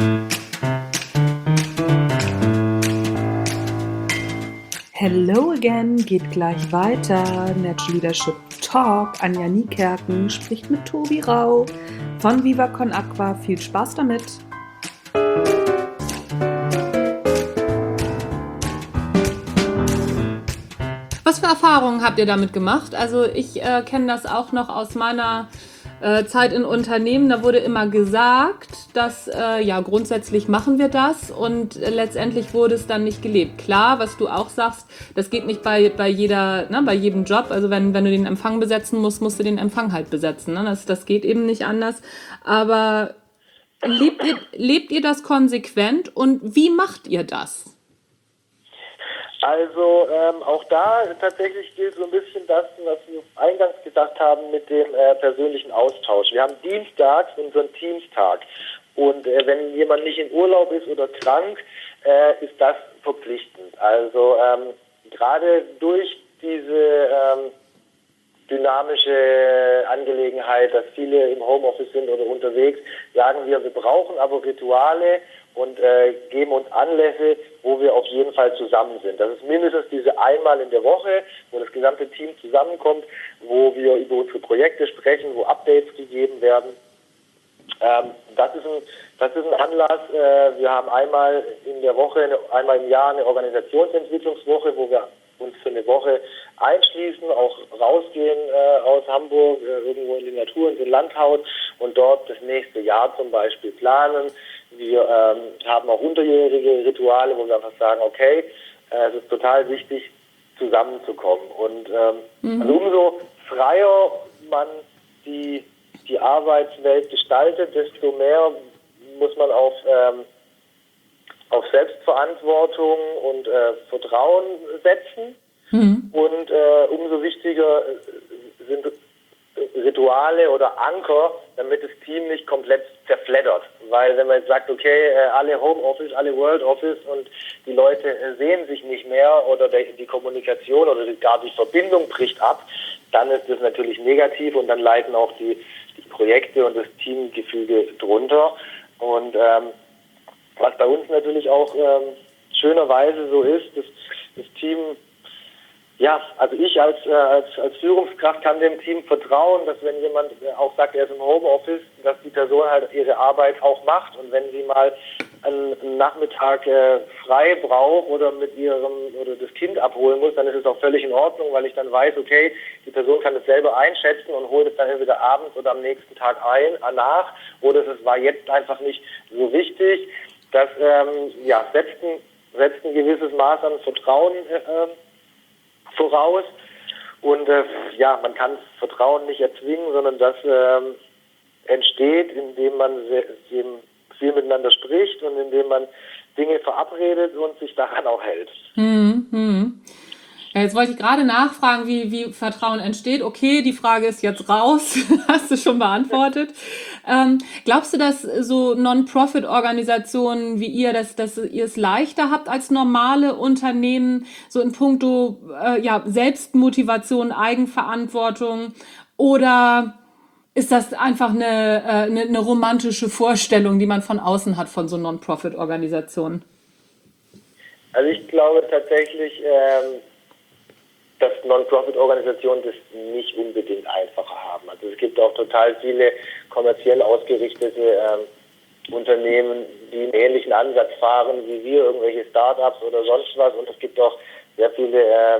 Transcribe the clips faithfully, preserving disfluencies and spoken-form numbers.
Hello again geht gleich weiter. Natural Leadership Talk. Anja Niekerken spricht mit Tobi Rau von Viva Con Aqua. Viel Spaß damit! Was für Erfahrungen habt ihr damit gemacht? Also ich äh, kenne das auch noch aus meiner äh, Zeit in Unternehmen. Da wurde immer gesagt, dass äh, ja grundsätzlich machen wir das und äh, letztendlich wurde es dann nicht gelebt. Klar, was du auch sagst, das geht nicht bei, bei jeder, ne, bei jedem Job. Also wenn, wenn du den Empfang besetzen musst, musst du den Empfang halt besetzen. Ne? Das, das geht eben nicht anders. Aber lebt ihr, lebt ihr das konsequent und wie macht ihr das? Also ähm, auch da tatsächlich gilt so ein bisschen das, was wir eingangs gesagt haben mit dem äh, persönlichen Austausch. Wir haben dienstags unseren Teamstag und äh, wenn jemand nicht in Urlaub ist oder krank, äh, ist das verpflichtend. Also ähm, gerade durch diese ähm, dynamische Angelegenheit, dass viele im Homeoffice sind oder unterwegs, sagen wir, wir brauchen aber Rituale und äh, geben uns Anlässe, wo wir auf jeden Fall zusammen sind. Das ist mindestens diese einmal in der Woche, wo das gesamte Team zusammenkommt, wo wir über unsere Projekte sprechen, wo Updates gegeben werden. Ähm, das ist ein, das ist ein Anlass. Äh, wir haben einmal in der Woche, eine, einmal im Jahr eine Organisationsentwicklungswoche, wo wir uns für eine Woche einschließen, auch rausgehen äh, aus Hamburg, äh, irgendwo in die Natur, in den Landhaus und dort das nächste Jahr zum Beispiel planen. Wir ähm, haben auch unterjährige Rituale, wo wir einfach sagen, okay, äh, es ist total wichtig, zusammenzukommen. Und ähm, mhm. also umso freier man die, die Arbeitswelt gestaltet, desto mehr muss man auf, ähm, auf Selbstverantwortung und äh, Vertrauen setzen. Mhm. Und äh, umso wichtiger sind Rituale oder Anker, damit das Team nicht komplett zerfleddert. Weil wenn man jetzt sagt, okay, alle Homeoffice, alle World Office und die Leute sehen sich nicht mehr oder die Kommunikation oder gar die Verbindung bricht ab, dann ist das natürlich negativ und dann leiden auch die, die Projekte und das Teamgefüge drunter. Und ähm, was bei uns natürlich auch ähm, schönerweise so ist, dass das Team Ja, also ich als, äh, als, als Führungskraft kann dem Team vertrauen, dass wenn jemand auch sagt, er ist im Homeoffice, dass die Person halt ihre Arbeit auch macht und wenn sie mal einen, einen Nachmittag äh, frei braucht oder mit ihrem oder das Kind abholen muss, dann ist es auch völlig in Ordnung, weil ich dann weiß, okay, die Person kann es selber einschätzen und holt es dann entweder abends oder am nächsten Tag ein, äh, nach oder es war jetzt einfach nicht so wichtig. Das ähm, ja, setzt, ein, setzt ein gewisses Maß an Vertrauen äh, voraus und äh, ja, man kann Vertrauen nicht erzwingen, sondern das ähm, entsteht, indem man sehr, eben viel miteinander spricht und indem man Dinge verabredet und sich daran auch hält. Hm, hm. Ja, jetzt wollte ich gerade nachfragen, wie, wie Vertrauen entsteht. Okay, die Frage ist jetzt raus, hast du schon beantwortet. Ähm, glaubst du, dass so Non-Profit-Organisationen wie ihr, dass, dass ihr es leichter habt als normale Unternehmen, so in puncto äh, ja, Selbstmotivation, Eigenverantwortung? Oder ist das einfach eine, äh, eine, eine romantische Vorstellung, die man von außen hat von so Non-Profit-Organisationen? Also ich glaube tatsächlich, ähm, dass Non-Profit-Organisationen das nicht unbedingt einfacher haben. Also es gibt auch total viele kommerziell ausgerichtete ähm, Unternehmen, die einen ähnlichen Ansatz fahren wie wir, irgendwelche Startups oder sonst was. Und es gibt auch sehr viele äh,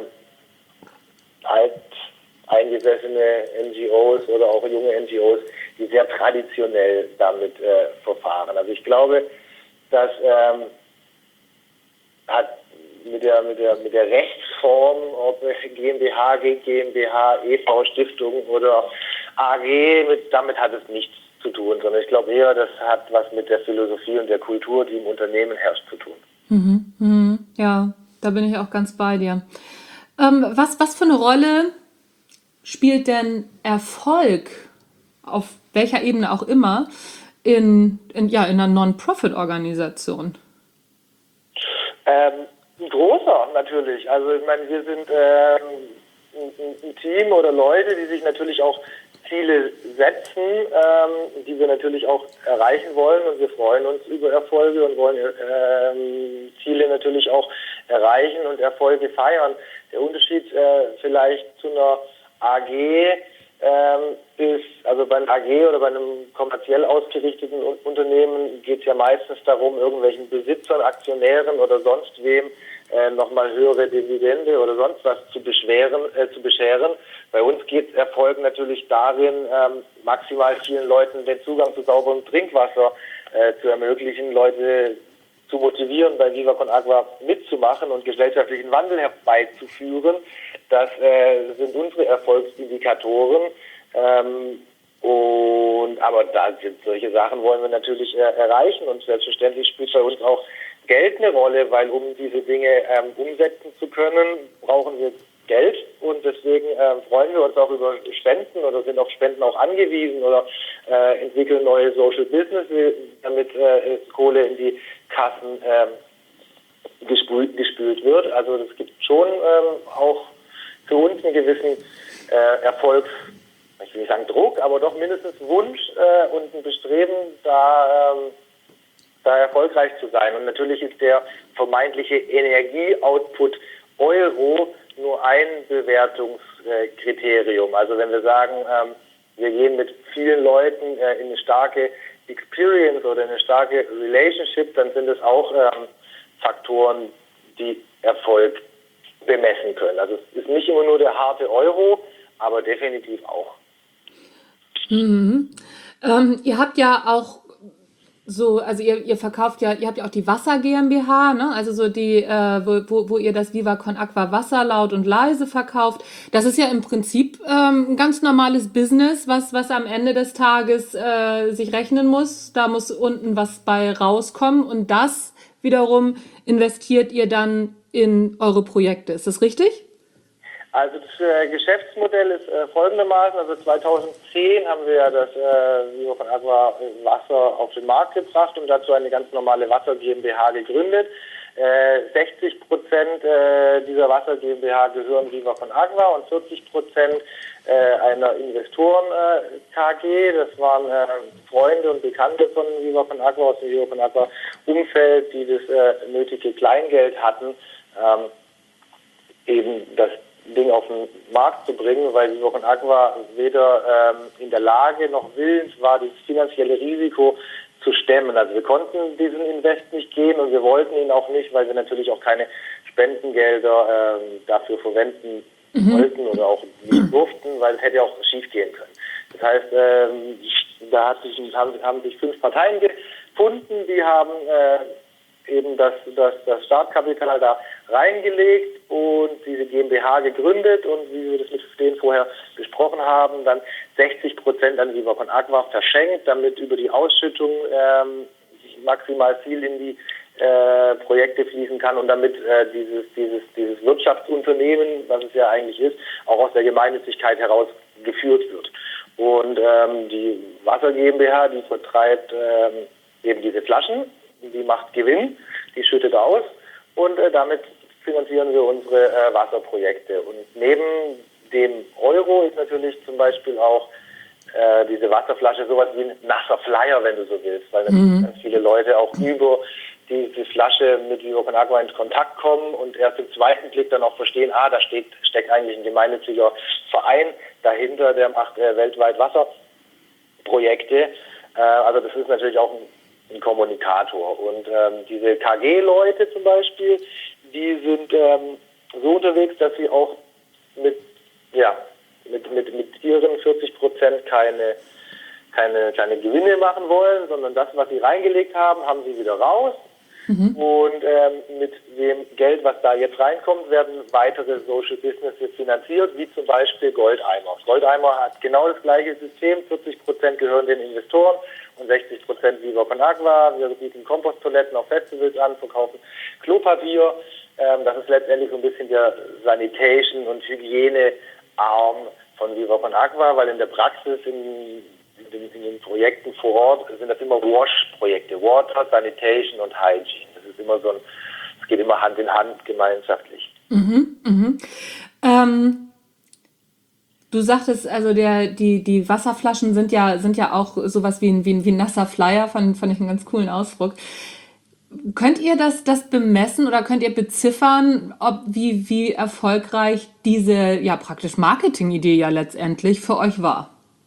alteingesessene N G Os oder auch junge N G Os, die sehr traditionell damit äh, verfahren. Also ich glaube, dass ähm, hat mit der mit der mit der Rechtsform, ob GmbH, GmbH, E V, Stiftung oder A G, mit, damit hat es nichts zu tun, sondern ich glaube eher, das hat was mit der Philosophie und der Kultur, die im Unternehmen herrscht, zu tun. Mhm, mhm, ja, da bin ich auch ganz bei dir. Ähm, was, was für eine Rolle spielt denn Erfolg, auf welcher Ebene auch immer, in, in, ja, in einer Non-Profit-Organisation? Ähm, ein großer natürlich. Also ich meine, wir sind ähm, ein, ein Team oder Leute, die sich natürlich auch Ziele setzen, ähm, die wir natürlich auch erreichen wollen, und wir freuen uns über Erfolge und wollen ähm, Ziele natürlich auch erreichen und Erfolge feiern. Der Unterschied äh, vielleicht zu einer A G ähm, ist, also bei einer A G oder bei einem kommerziell ausgerichteten Unternehmen geht es ja meistens darum, irgendwelchen Besitzern, Aktionären oder sonst wem äh, nochmal höhere Dividende oder sonst was zu beschweren, äh, zu bescheren. Bei uns geht Erfolg natürlich darin, ähm, maximal vielen Leuten den Zugang zu sauberem Trinkwasser äh, zu ermöglichen, Leute zu motivieren, bei Viva Con Agua mitzumachen und gesellschaftlichen Wandel herbeizuführen. Das äh, sind unsere Erfolgsindikatoren. Ähm, und aber da sind solche Sachen wollen wir natürlich äh, erreichen, und selbstverständlich spielt bei uns auch Geld eine Rolle, weil um diese Dinge ähm, umsetzen zu können, brauchen wir Geld, und deswegen äh, freuen wir uns auch über Spenden oder sind auf Spenden auch angewiesen oder äh, entwickeln neue Social Business, damit äh, Kohle in die Kassen äh, gespült, gespült wird. Also es gibt schon ähm, auch für uns einen gewissen äh, Erfolgs, ich will nicht sagen Druck, aber doch mindestens Wunsch äh, und ein Bestreben, da, ähm, da erfolgreich zu sein. Und natürlich ist der vermeintliche Energieoutput Euro nur ein Bewertungskriterium. Also wenn wir sagen, ähm, wir gehen mit vielen Leuten äh, in eine starke Experience oder in eine starke Relationship, dann sind es auch ähm, Faktoren, die Erfolg bemessen können. Also es ist nicht immer nur der harte Euro, aber definitiv auch. Mhm. Ähm, ihr habt ja auch so, also ihr, ihr verkauft ja, ihr habt ja auch die Wasser GmbH, ne? Also so die, äh, wo, wo, wo ihr das Viva Con Agua Wasser laut und leise verkauft. Das ist ja im Prinzip ähm, ein ganz normales Business, was, was am Ende des Tages äh, sich rechnen muss. Da muss unten was bei rauskommen, und das wiederum investiert ihr dann in eure Projekte. Ist das richtig? Also das äh, Geschäftsmodell ist äh, folgendermaßen. Also zweitausendzehn haben wir ja das äh, Viva Con Agua Wasser auf den Markt gebracht und dazu eine ganz normale Wasser GmbH gegründet. Äh, sechzig Prozent äh, dieser Wasser GmbH gehören Viva Con Agua und vierzig Prozent äh, einer Investoren äh, K G. Das waren äh, Freunde und Bekannte von Viva Con Agua aus dem Viva Con Agua Umfeld, die das äh, nötige Kleingeld hatten, ähm, eben das Ding auf den Markt zu bringen, weil Viva Con Agua weder ähm, in der Lage noch willens war, dieses finanzielle Risiko zu stemmen. Also wir konnten diesen Invest nicht gehen, und wir wollten ihn auch nicht, weil wir natürlich auch keine Spendengelder ähm, dafür verwenden mhm. wollten oder auch nicht durften, weil es hätte auch schief gehen können. Das heißt, ähm, da hat sich, haben, haben sich fünf Parteien gefunden, die haben äh, eben das, das, das Startkapital da reingelegt und diese GmbH gegründet, und wie wir das mit denen vorher besprochen haben, dann sechzig Prozent an Viva Con Agua verschenkt, damit über die Ausschüttung ähm, maximal viel in die äh, Projekte fließen kann und damit äh, dieses, dieses, dieses Wirtschaftsunternehmen, was es ja eigentlich ist, auch aus der Gemeinnützigkeit heraus geführt wird. Und ähm, die Wasser GmbH, die vertreibt ähm, eben diese Flaschen, die macht Gewinn, die schüttet aus, und äh, damit finanzieren wir unsere äh, Wasserprojekte. Und neben dem Euro ist natürlich zum Beispiel auch äh, diese Wasserflasche sowas wie ein nasser Flyer, wenn du so willst, weil mhm. ganz viele Leute auch über diese Flasche mit Viva Con Agua in Kontakt kommen und erst im zweiten Blick dann auch verstehen, ah, da steht, steckt eigentlich ein gemeinnütziger Verein dahinter, der macht äh, weltweit Wasserprojekte. Äh, also das ist natürlich auch ein ein Kommunikator. Und ähm, diese K G-Leute zum Beispiel, die sind ähm, so unterwegs, dass sie auch mit, ja, mit, mit, mit ihren vierzig Prozent keine, keine, keine Gewinne machen wollen, sondern das, was sie reingelegt haben, haben sie wieder raus. Mhm. Und ähm, mit dem Geld, was da jetzt reinkommt, werden weitere Social Businesses finanziert, wie zum Beispiel Goldeimer. Goldeimer hat genau das gleiche System, vierzig Prozent gehören den Investoren und sechzig Prozent Viva Con Agua. Wir bieten Komposttoiletten auf Festivals an, verkaufen Klopapier. Ähm, das ist letztendlich so ein bisschen der Sanitation- und Hygienearm von Viva Con Agua, weil in der Praxis in In den, in den Projekten vor Ort sind das immer Wash-Projekte, Water, Sanitation und Hygiene. Das ist immer so ein, es geht immer Hand in Hand gemeinschaftlich. Mhm, mhm. Ähm, Du sagtest, also der, die, die Wasserflaschen sind ja, sind ja auch sowas wie ein, wie ein, wie ein nasser Flyer, fand, fand ich einen ganz coolen Ausdruck. Könnt ihr das, das bemessen oder könnt ihr beziffern, ob wie, wie erfolgreich diese ja praktisch Marketingidee ja letztendlich für euch war?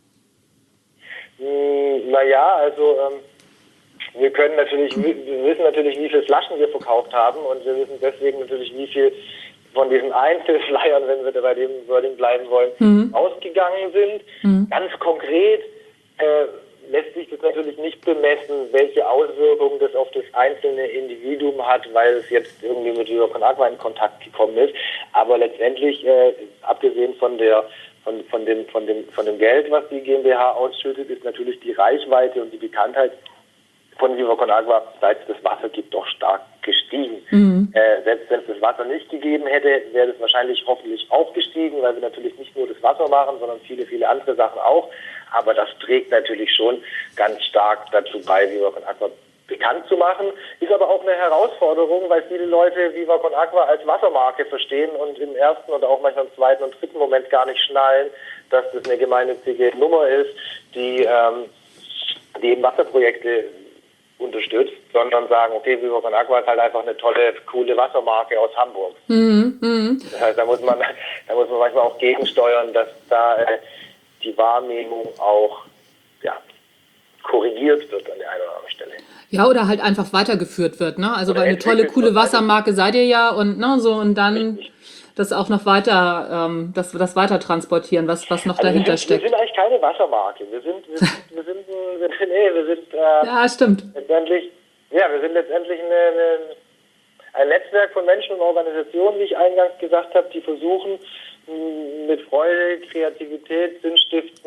Hm, naja, also ähm, wir können natürlich, wir wissen natürlich, wie viele Flaschen wir verkauft haben und wir wissen deswegen natürlich, wie viel von diesen Einzelflyern, wenn wir da bei dem Wording bleiben wollen, Mhm. ausgegangen sind. Mhm. Ganz konkret äh, lässt sich das natürlich nicht bemessen, welche Auswirkungen das auf das einzelne Individuum hat, weil es jetzt irgendwie mit Viva Con Agua in Kontakt gekommen ist. Aber letztendlich, äh, abgesehen von der von, von, dem, von, dem, von dem Geld, was die GmbH ausschüttet, ist natürlich die Reichweite und die Bekanntheit von Viva Con Agua, seit es das Wasser gibt, doch stark gestiegen. Mhm. Äh, selbst wenn es das Wasser nicht gegeben hätte, wäre das wahrscheinlich hoffentlich auch gestiegen, weil wir natürlich nicht nur das Wasser machen, sondern viele, viele andere Sachen auch. Aber das trägt natürlich schon ganz stark dazu bei, Viva Con Agua bekannt zu machen. Ist aber auch eine Herausforderung, weil viele Leute Viva Con Agua als Wassermarke verstehen und im ersten oder auch manchmal im zweiten und dritten Moment gar nicht schnallen, dass das eine gemeinnützige Nummer ist, die, ähm, die eben Wasserprojekte unterstützt, sondern sagen, okay, Viva Con Agua ist halt einfach eine tolle, coole Wassermarke aus Hamburg. Mhm. Mhm. Das heißt, da muss man, da muss man manchmal auch gegensteuern, dass da äh, die Wahrnehmung auch ja, korrigiert wird an der einen oder anderen Stelle. Ja, oder halt einfach weitergeführt wird, ne? Also Oder weil eine tolle, entwickelt coole wird. Also, Wassermarke seid ihr ja und ne, so und dann richtig. das auch noch weiter, ähm, das, das weiter transportieren, was, was noch Also wir dahinter sind, wir steckt. sind eigentlich keine Wassermarke. Wir sind, wir sind, wir sind, ein, wir, nee, wir sind äh, Ja, stimmt. letztendlich, ja, wir sind letztendlich eine, eine, ein Netzwerk von Menschen und Organisationen, wie ich eingangs gesagt habe, die versuchen, mh, mit Freude, Kreativität, Sinnstiften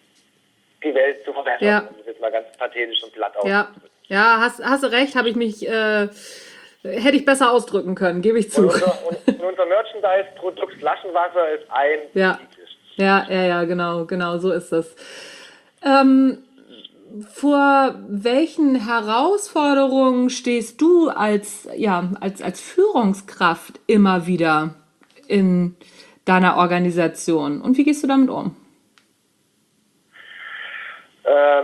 die Welt zu verbessern. Ja, Um das jetzt mal ganz pathetisch und platt ja, auszudrücken. ja, hast, hast du recht, habe ich mich, äh, hätte ich besser ausdrücken können, gebe ich Und zu. unser, und unser Merchandise-Produkt Flaschenwasser ist ein Ja, Liedlisch. ja, ja, ja, genau, genau, so ist das. Ähm, vor welchen Herausforderungen stehst du als, ja, als, als Führungskraft immer wieder in deiner Organisation? Und wie gehst du damit um? Ähm,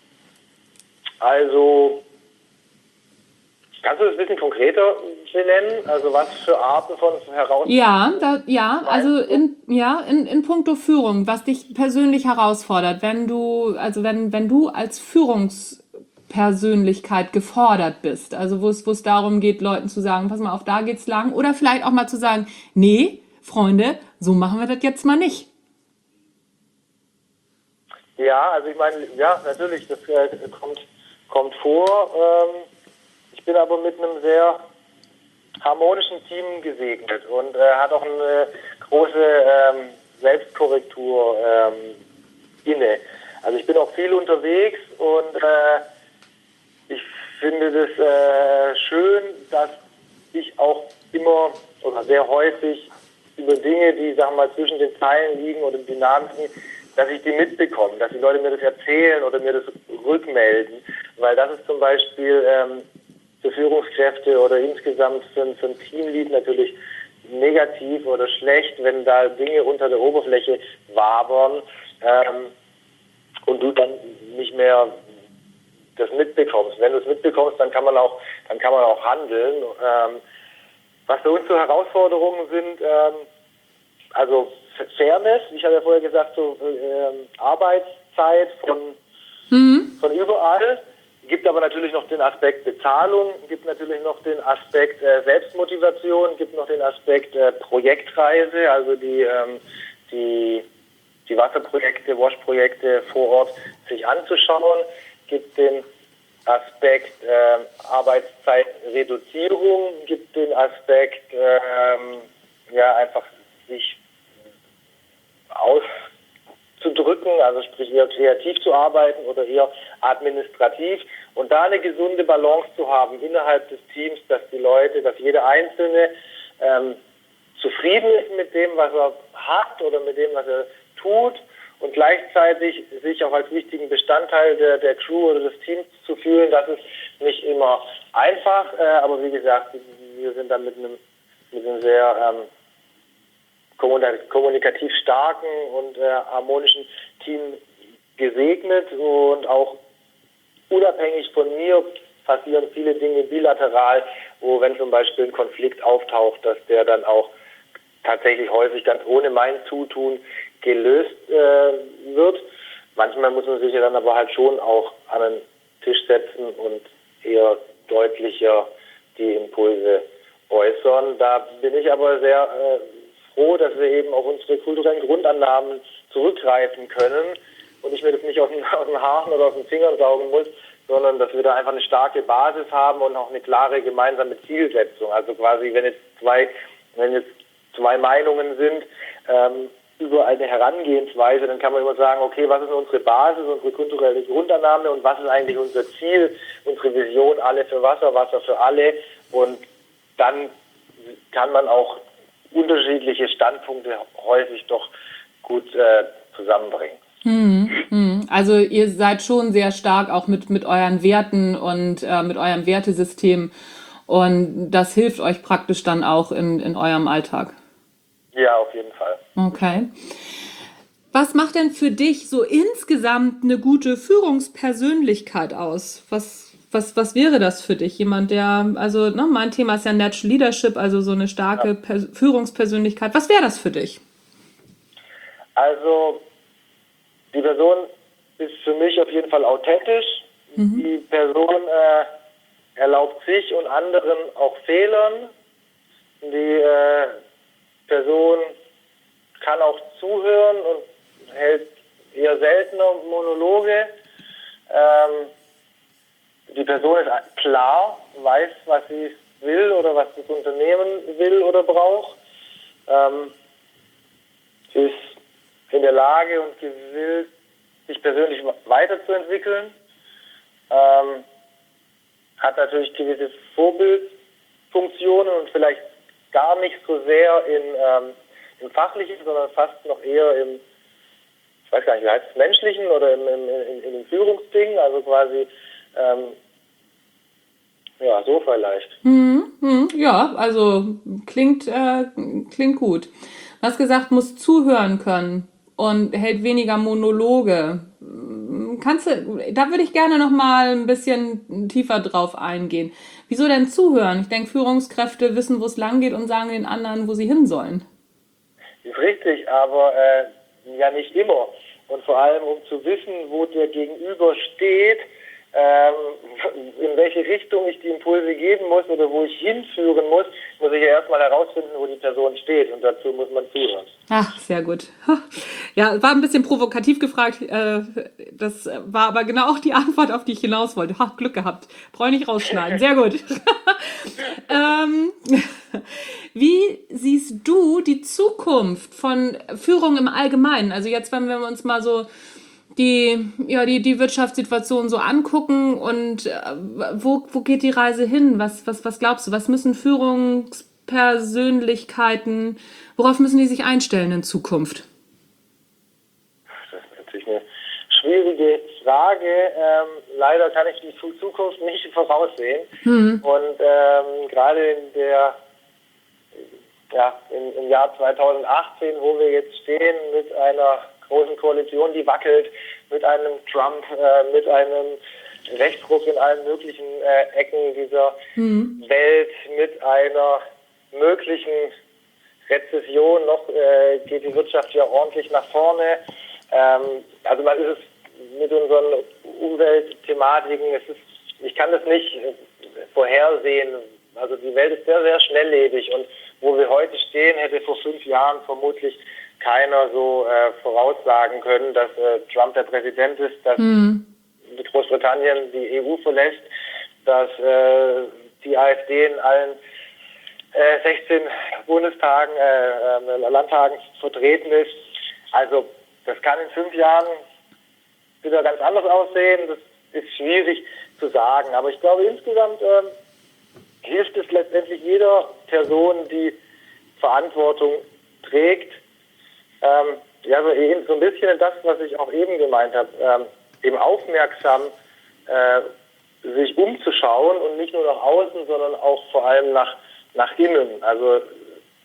also, kannst du das ein bisschen konkreter benennen? Also was für Arten von Ja, Herausforderungen da, ja, also meinst du? in, ja, in, in puncto Führung, was dich persönlich herausfordert, wenn du, also wenn, wenn du als Führungspersönlichkeit gefordert bist, also wo es, wo es darum geht, Leuten zu sagen, pass mal auf, da geht's lang, oder vielleicht auch mal zu sagen, nee, Freunde, so machen wir das jetzt mal nicht. Ja, also ich meine, ja, natürlich, das äh, kommt, kommt vor. Ähm, ich bin aber mit einem sehr harmonischen Team gesegnet und äh, hat auch eine große ähm, Selbstkorrektur ähm, inne. Also ich bin auch viel unterwegs und äh, ich finde das äh, schön, dass ich auch immer oder sehr häufig über Dinge, die, sagen wir mal, zwischen den Zeilen liegen oder Dynamiken, dass ich die mitbekomme, dass die Leute mir das erzählen oder mir das rückmelden, weil das ist zum Beispiel ähm, für Führungskräfte oder insgesamt für, für ein Teamlead natürlich negativ oder schlecht, wenn da Dinge unter der Oberfläche wabern ähm, und du dann nicht mehr das mitbekommst. Wenn du es mitbekommst, dann kann man auch, dann kann man auch handeln. Ähm, was für uns so Herausforderungen sind, ähm, also Fairness, ich habe ja vorher gesagt, so ähm, Arbeitszeit von, Mhm. von überall, gibt aber natürlich noch den Aspekt Bezahlung, gibt natürlich noch den Aspekt äh, Selbstmotivation, gibt noch den Aspekt äh, Projektreise, also die, ähm, die, die Wasserprojekte, Wash-Projekte vor Ort sich anzuschauen, gibt den Aspekt äh, Arbeitszeitreduzierung, gibt den Aspekt ähm, ja einfach sich auszudrücken, also sprich eher kreativ zu arbeiten oder eher administrativ und da eine gesunde Balance zu haben innerhalb des Teams, dass die Leute, dass jeder Einzelne ähm, zufrieden ist mit dem, was er hat oder mit dem, was er tut und gleichzeitig sich auch als wichtigen Bestandteil der, der Crew oder des Teams zu fühlen. Das ist nicht immer einfach, äh, aber wie gesagt, wir sind da mit einem, mit einem sehr ähm, kommunikativ starken und äh, harmonischen Team gesegnet und auch unabhängig von mir passieren viele Dinge bilateral, wo wenn zum Beispiel ein Konflikt auftaucht, dass der dann auch tatsächlich häufig ganz ohne mein Zutun gelöst äh, wird. Manchmal muss man sich ja dann aber halt schon auch an den Tisch setzen und eher deutlicher die Impulse äußern. Da bin ich aber sehr äh, froh, dass wir eben auf unsere kulturellen Grundannahmen zurückgreifen können und ich mir das nicht aus den, aus den Haaren oder aus den Fingern saugen muss, sondern dass wir da einfach eine starke Basis haben und auch eine klare gemeinsame Zielsetzung. Also quasi, wenn jetzt zwei, wenn jetzt zwei Meinungen sind, ähm, über eine Herangehensweise, dann kann man immer sagen, okay, was ist unsere Basis, unsere kulturelle Grundannahme und was ist eigentlich unser Ziel, unsere Vision, alle für Wasser, Wasser für alle, und dann kann man auch unterschiedliche Standpunkte häufig doch gut äh, zusammenbringen. Hm, hm. Also ihr seid schon sehr stark auch mit, mit euren Werten und äh, mit eurem Wertesystem, und das hilft euch praktisch dann auch in, in eurem Alltag. Ja, auf jeden Fall. Okay. Was macht denn für dich so insgesamt eine gute Führungspersönlichkeit aus? Was, was, was wäre das für dich? Jemand, der, also ne, mein Thema ist ja Natural Leadership, also so eine starke Ja. Per- Führungspersönlichkeit. Was wäre das für dich? Also die Person ist für mich auf jeden Fall authentisch. Mhm. Die Person äh, erlaubt sich und anderen auch Fehlern. Die äh, Person kann auch zuhören und hält eher seltener Monologe. Ähm, die Person ist klar, weiß, was sie will oder was das Unternehmen will oder braucht. Ähm, sie ist in der Lage und gewillt, sich persönlich weiterzuentwickeln. Ähm, hat natürlich gewisse Vorbildfunktionen und vielleicht gar nicht so sehr in, ähm, im Fachlichen, sondern fast noch eher im, ich weiß gar nicht, wie heißt es, Menschlichen oder im, im, in, in dem Führungsding, also quasi, ähm, ja, so vielleicht. Hm, hm, ja, also klingt, äh, klingt gut. Du hast gesagt, muss zuhören können und hält weniger Monologe. Kannst du, da würde ich gerne noch mal ein bisschen tiefer drauf eingehen. Wieso denn zuhören? Ich denke, Führungskräfte wissen, wo es lang geht und sagen den anderen, wo sie hin sollen. Ist richtig, aber äh, ja nicht immer. Und vor allem, um zu wissen, wo der Gegenüber steht, ähm, in welche Richtung ich die Impulse geben muss oder wo ich hinführen muss, muss ich ja erstmal herausfinden, wo die Person steht. Und dazu muss man zuhören. Ach, sehr gut. Ja, war ein bisschen provokativ gefragt. Das war aber genau auch die Antwort, auf die ich hinaus wollte. Ha, Glück gehabt. Brauche ich nicht rausschneiden. Sehr gut. ähm, wie siehst du die Zukunft von Führung im Allgemeinen? Also jetzt, wenn wir uns mal so die, ja, die, die Wirtschaftssituation so angucken und äh, wo, wo geht die Reise hin? Was, was, was glaubst du? Was müssen Führungspersönlichkeiten, worauf müssen die sich einstellen in Zukunft? Das ist natürlich eine schwierige Frage. Ähm, leider kann ich die Zukunft nicht voraussehen. Hm. Und ähm, gerade in der, ja, im, im Jahr zweitausendachtzehn, wo wir jetzt stehen mit einer großen Koalition, die wackelt, mit einem Trump, äh, mit einem Rechtsruck in allen möglichen äh, Ecken dieser mhm. Welt, mit einer möglichen Rezession, noch äh, geht die Wirtschaft ja ordentlich nach vorne. Ähm, also man ist es mit unseren Umweltthematiken, es ist, ich kann das nicht äh, vorhersehen. Also die Welt ist sehr, sehr schnelllebig und wo wir heute stehen, hätte vor fünf Jahren vermutlich keiner so äh, voraussagen können, dass äh, Trump der Präsident ist, dass hm. Großbritannien die E U verlässt, dass äh, die AfD in allen äh, sechzehn Bundestagen, äh, äh, Landtagen vertreten ist. Also das kann in fünf Jahren wieder ganz anders aussehen. Das ist schwierig zu sagen. Aber ich glaube, insgesamt äh, hilft es letztendlich jeder Person, die Verantwortung trägt, Ähm, ja, so, eben, so ein bisschen das, was ich auch eben gemeint habe, ähm, eben aufmerksam äh, sich umzuschauen und nicht nur nach außen, sondern auch vor allem nach, nach innen. Also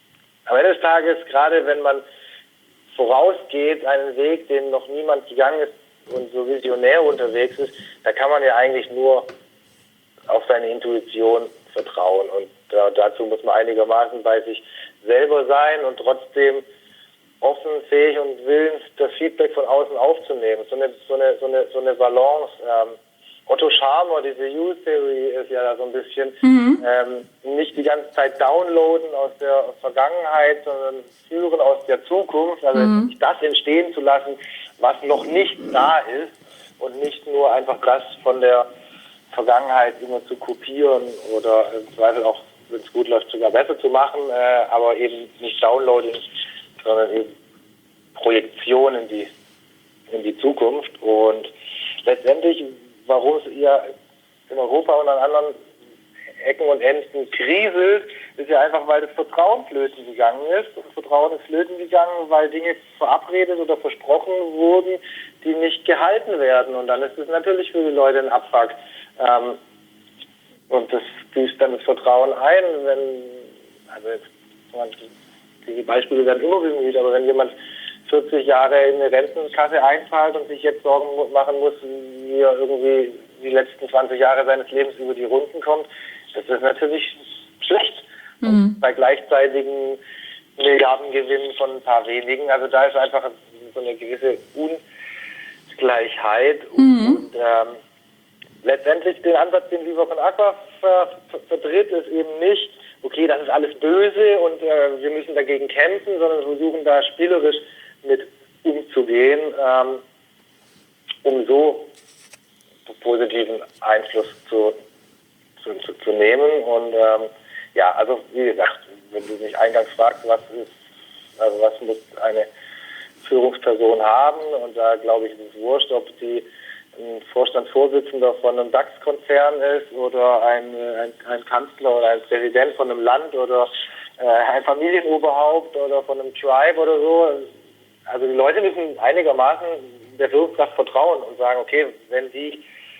am Ende des Tages, gerade wenn man vorausgeht, einen Weg, den noch niemand gegangen ist und so visionär unterwegs ist, da kann man ja eigentlich nur auf seine Intuition vertrauen. Und äh, dazu muss man einigermaßen bei sich selber sein und trotzdem offen, fähig und willens, das Feedback von außen aufzunehmen. So eine, so eine, so eine, so eine Balance. Ähm, Otto Scharmer, diese Use-Theory ist ja da so ein bisschen mhm. ähm, nicht die ganze Zeit downloaden aus der Vergangenheit, sondern führen aus der Zukunft. Also mhm. das entstehen zu lassen, was noch nicht da ist und nicht nur einfach das von der Vergangenheit immer zu kopieren oder im Zweifel auch, wenn es gut läuft, sogar besser zu machen, äh, aber eben nicht Downloading, sondern eben Projektion in die, in die Zukunft. Und letztendlich, warum es ja in Europa und an anderen Ecken und Enden kriselt, ist ja einfach, weil das Vertrauen flöten gegangen ist. Und Vertrauen ist flöten gegangen, weil Dinge verabredet oder versprochen wurden, die nicht gehalten werden. Und dann ist es natürlich für die Leute ein Abfuck. Ähm, und das büßt dann das Vertrauen ein, wenn, also jetzt, die Beispiele werden immer bemüht, aber wenn jemand vierzig Jahre in eine Rentenkasse einzahlt und sich jetzt Sorgen machen muss, wie er irgendwie die letzten zwanzig Jahre seines Lebens über die Runden kommt, das ist natürlich schlecht. Mhm. Und bei gleichzeitigen Milliardengewinnen von ein paar wenigen, also da ist einfach so eine gewisse Ungleichheit. Mhm. Und ähm, letztendlich den Ansatz, den Viva Con Aqua ver- ver- vertritt, ist eben nicht, okay, das ist alles böse und äh, wir müssen dagegen kämpfen, sondern wir versuchen da spielerisch mit umzugehen, ähm, um so positiven Einfluss zu, zu, zu, zu nehmen. Und ähm, ja, also wie gesagt, wenn du mich eingangs fragst, was ist, also was muss eine Führungsperson haben, und da glaube ich, ist es wurscht, ob die ein Vorstandsvorsitzender von einem DAX-Konzern ist oder ein, ein, ein Kanzler oder ein Präsident von einem Land oder äh, ein Familienoberhaupt oder von einem Tribe oder so. Also die Leute müssen einigermaßen der Führungskraft vertrauen und sagen, okay, wenn sie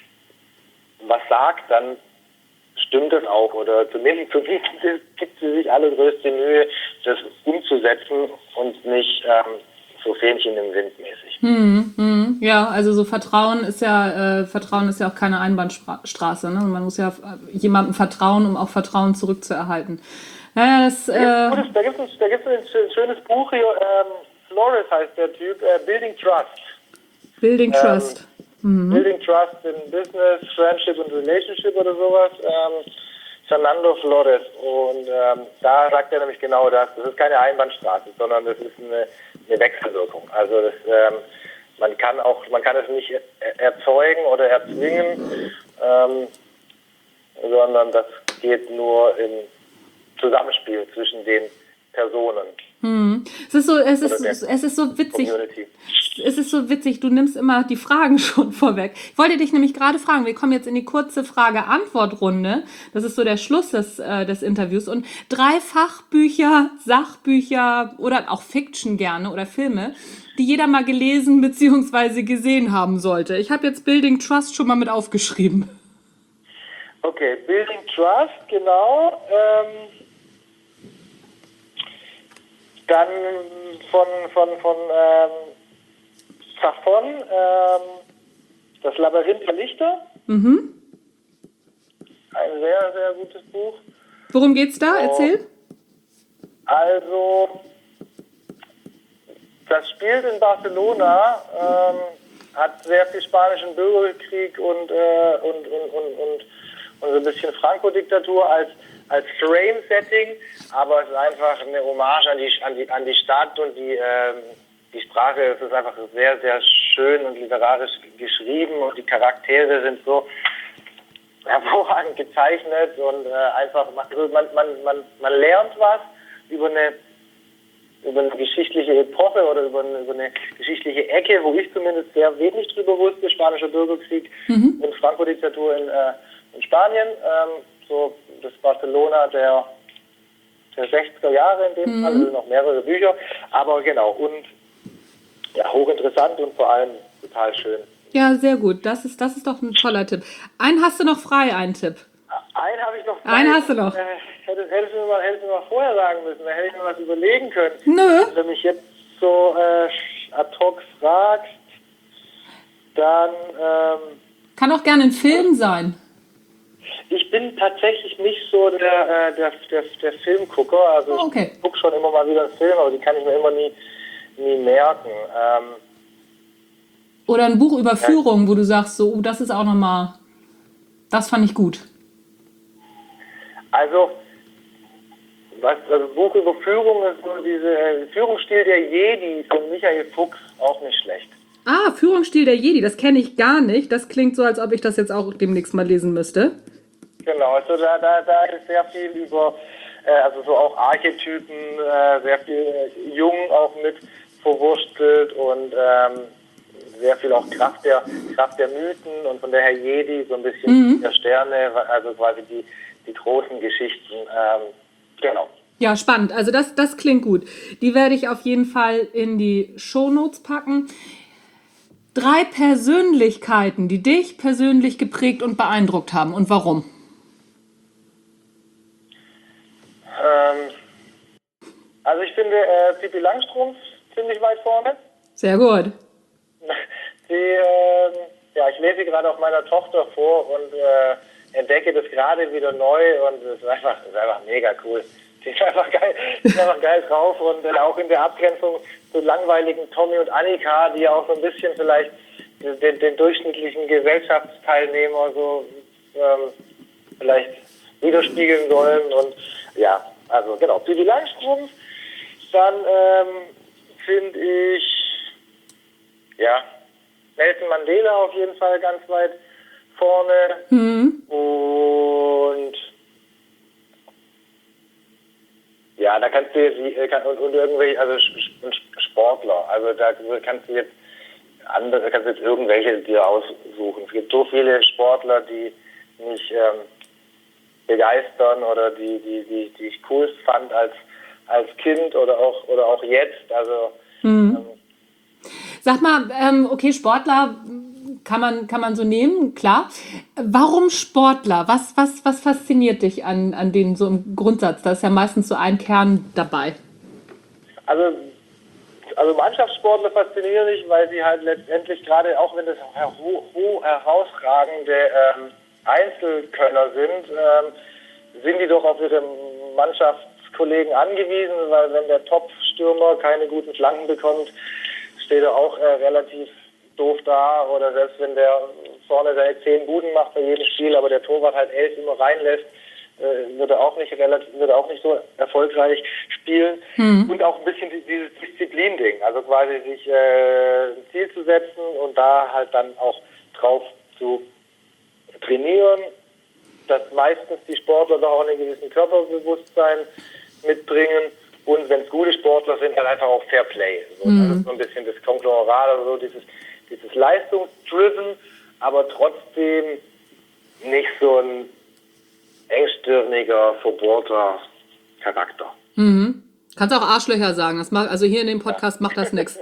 was sagt, dann stimmt das auch, oder zumindest, zumindest gibt sie sich allergrößte Mühe, das umzusetzen und nicht ähm, so Fähnchen im Wind mäßig. Hm, hm, ja, also so Vertrauen ist ja, äh, Vertrauen ist ja auch keine Einbahnstraße, ne? Man muss ja jemandem vertrauen, um auch Vertrauen zurückzuerhalten. Ja, das, äh da gibt es da gibt's ein schönes Buch hier, ähm, Flores heißt der Typ, äh, Building Trust. Building ähm, Trust. Mhm. Building Trust in Business, Friendship und Relationship oder sowas. Ähm, Fernando Flores. Und ähm, da sagt er nämlich genau das. Das ist keine Einbahnstraße, sondern das ist eine, eine Wechselwirkung. Also das, ähm, man kann auch, man kann es nicht erzeugen oder erzwingen, ähm, sondern das geht nur im Zusammenspiel zwischen den Personen. Hm. Es ist so, es ist, es ist so witzig. Community. Es ist so witzig, du nimmst immer die Fragen schon vorweg. Ich wollte dich nämlich gerade fragen, wir kommen jetzt in die kurze Frage-Antwort-Runde. Das ist so der Schluss des, äh, des Interviews. Und drei Fachbücher, Sachbücher oder auch Fiction gerne oder Filme, die jeder mal gelesen bzw. gesehen haben sollte. Ich habe jetzt Building Trust schon mal mit aufgeschrieben. Okay, Building Trust, genau. Ähm Dann von, von, von ähm, Zafon, ähm, das Labyrinth der Lichter. Mhm. Ein sehr, sehr gutes Buch. Worum geht's da? Erzähl. Also, das spielt in Barcelona, ähm, hat sehr viel spanischen Bürgerkrieg und, äh, und, und, und, und, und so ein bisschen Franco-Diktatur als als Frame-Setting, aber es ist einfach eine Hommage an die, an die, an die Stadt und die, ähm, die Sprache. Es ist einfach sehr, sehr schön und literarisch geschrieben und die Charaktere sind so hervorragend gezeichnet und äh, einfach, man, man, man, man lernt was über eine, über eine geschichtliche Epoche oder über eine, über eine geschichtliche Ecke, wo ich zumindest sehr wenig drüber wusste, spanischer Bürgerkrieg mhm. und Franco-Diktatur in, äh, in Spanien, ähm, so das Barcelona der, der sechziger Jahre in dem mhm. Fall, also noch mehrere Bücher, aber genau, und ja, hochinteressant und vor allem total schön. Ja, sehr gut, das ist, das ist doch ein toller Tipp. Einen hast du noch frei, einen Tipp. Einen habe ich noch frei. Einen hast du noch. Äh, hättest, hättest, du mir mal, hättest du mir mal vorher sagen müssen, da hätte ich mir was überlegen können. Nö. Wenn du mich jetzt so äh, ad hoc fragst, dann... Ähm, Kann auch gerne ein Film sein. Ich bin tatsächlich nicht so der, äh, der, der, der Filmgucker. Also Oh, okay. ich gucke schon immer mal wieder einen Film, aber die kann ich mir immer nie, nie merken. Ähm, Oder ein Buch über Führung, wo du sagst, so, oh, das ist auch nochmal, das fand ich gut. also, was, also Buch über Führung ist so diese äh, Führungsstil der Jedi von Michael Fuchs, auch nicht schlecht. Ah, Führungsstil der Jedi, das kenne ich gar nicht. Das klingt so, als ob ich das jetzt auch demnächst mal lesen müsste. Genau, also da, da, da ist sehr viel über, äh, also so auch Archetypen, äh, sehr viel äh, Jung auch mit verwurstelt und ähm, sehr viel auch Kraft der Kraft der Mythen und von daher Jedi, so ein bisschen Mhm. der Sterne, also quasi die, die großen Geschichten, ähm, genau. Ja, spannend. Also das, das klingt gut. Die werde ich auf jeden Fall in die Shownotes packen. Drei Persönlichkeiten, die dich persönlich geprägt und beeindruckt haben und warum? Ähm, also ich finde äh, Pippi Langstrumpf ziemlich weit vorne. Sehr gut. Die, ähm, ja, ich lese sie gerade auch meiner Tochter vor und äh, entdecke das gerade wieder neu und es ist einfach, es ist einfach mega cool. Die ist einfach geil, die ist einfach geil drauf und äh, auch in der Abgrenzung zu langweiligen Tommy und Annika, die ja auch so ein bisschen vielleicht den, den durchschnittlichen Gesellschaftsteilnehmer so ähm, vielleicht widerspiegeln sollen und ja, also genau, Pippi Langstrumpf. Dann ähm, finde ich, ja, Nelson Mandela auf jeden Fall ganz weit vorne. Mhm. Und ja, da kannst du jetzt äh, kann, und, und irgendwelche, also Sportler, also da kannst du jetzt andere, kannst du jetzt irgendwelche dir aussuchen. Es gibt so viele Sportler, die mich ähm, begeistern oder die, die, die, die ich cool fand als als Kind oder auch oder auch jetzt. Also Mhm. ähm, Sag mal, ähm, okay, Sportler kann man, kann man so nehmen, klar. Warum Sportler? Was, was, was fasziniert dich an, an denen so im Grundsatz? Da ist ja meistens so ein Kern dabei. Also, also Mannschaftssportler faszinieren mich, weil sie halt letztendlich gerade, auch wenn das ho ho herausragende ähm, Einzelkönner sind, ähm, sind die doch auf ihre Mannschaftskollegen angewiesen, weil wenn der Top-Stürmer keine guten Flanken bekommt, steht er auch äh, relativ doof da, oder selbst wenn der vorne seine zehn Buden macht bei jedem Spiel, aber der Torwart halt elf immer reinlässt, äh, wird er auch nicht relativ, wird er auch nicht so erfolgreich spielen. Mhm. Und auch ein bisschen dieses Disziplin-Ding, also quasi sich äh, ein Ziel zu setzen und da halt dann auch drauf zu trainieren, dass meistens die Sportler doch auch einen gewissen Körperbewusstsein mitbringen. Und wenn es gute Sportler sind, dann einfach auch Fair Play. So, mhm. Das ist so ein bisschen das Konglomerat, also so dieses, dieses Leistungsdriven, aber trotzdem nicht so ein engstirniger, verbohrter Charakter. Mhm. Kannst auch Arschlöcher sagen. Das macht, also hier in dem Podcast macht das nichts.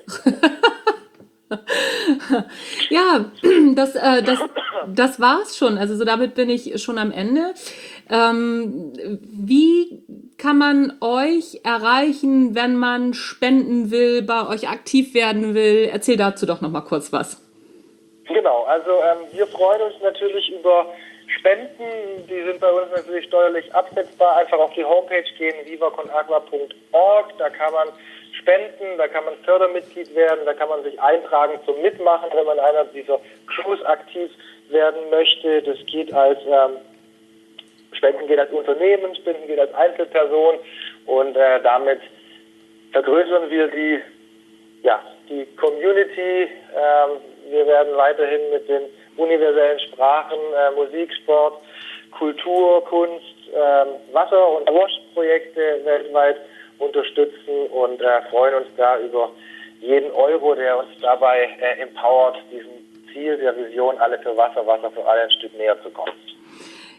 Ja, das, äh, das, das war's schon. Also so damit bin ich schon am Ende. Ähm, wie kann man euch erreichen, wenn man spenden will, bei euch aktiv werden will? Erzähl dazu doch noch mal kurz was. Genau, also ähm, wir freuen uns natürlich über Spenden. Die sind bei uns natürlich steuerlich absetzbar. Einfach auf die Homepage gehen, viva con agua punkt org. Da kann man spenden, da kann man Fördermitglied werden, da kann man sich eintragen zum Mitmachen, wenn man einer dieser Crews aktiv werden möchte. Das geht als ähm, Spenden geht als Unternehmen, Spenden geht als Einzelperson und äh, damit vergrößern wir die, ja, die Community. Ähm, wir werden weiterhin mit den universellen Sprachen, äh, Musik, Sport, Kultur, Kunst, ähm, Wasser- und Wash-Projekte weltweit unterstützen und äh, freuen uns da über jeden Euro, der uns dabei äh, empowert, diesem Ziel der Vision, alle für Wasser, Wasser für alle, ein Stück näher zu kommen.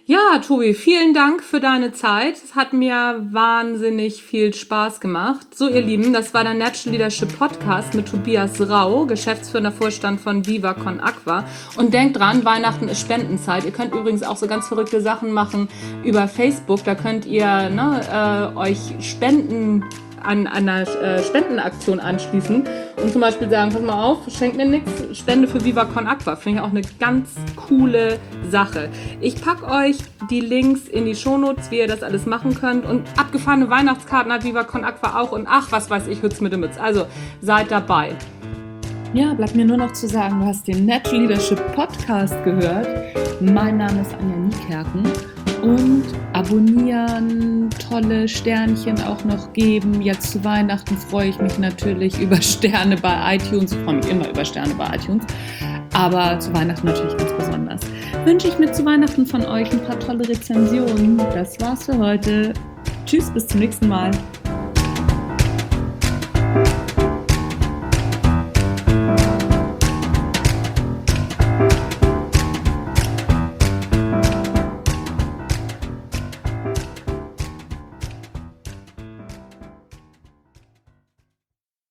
Ja, Tobi, vielen Dank für deine Zeit. Es hat mir wahnsinnig viel Spaß gemacht. So, ihr Lieben, das war der Natural Leadership Podcast mit Tobias Rau, geschäftsführender Vorstand von Viva Con Aqua. Und denkt dran, Weihnachten ist Spendenzeit. Ihr könnt übrigens auch so ganz verrückte Sachen machen über Facebook. Da könnt ihr ne, äh, euch Spenden an, an einer äh, Spendenaktion anschließen und zum Beispiel sagen, pass mal auf, schenkt mir nichts, Spende für Viva Con Aqua. Finde ich auch eine ganz coole Sache. Ich packe euch die Links in die Shownotes, wie ihr das alles machen könnt, und abgefahrene Weihnachtskarten hat Viva Con Aqua auch und ach, was weiß ich, Hütz mit dem Mütz. Also seid dabei. Ja, bleibt mir nur noch zu sagen, du hast den Natural Leadership Podcast gehört. Mein Name ist Anja Niekerken. Und abonnieren, tolle Sternchen auch noch geben. Jetzt zu Weihnachten freue ich mich natürlich über Sterne bei iTunes. Ich freue mich immer über Sterne bei iTunes. Aber zu Weihnachten natürlich ganz besonders. Wünsche ich mir zu Weihnachten von euch ein paar tolle Rezensionen. Das war's für heute. Tschüss, bis zum nächsten Mal.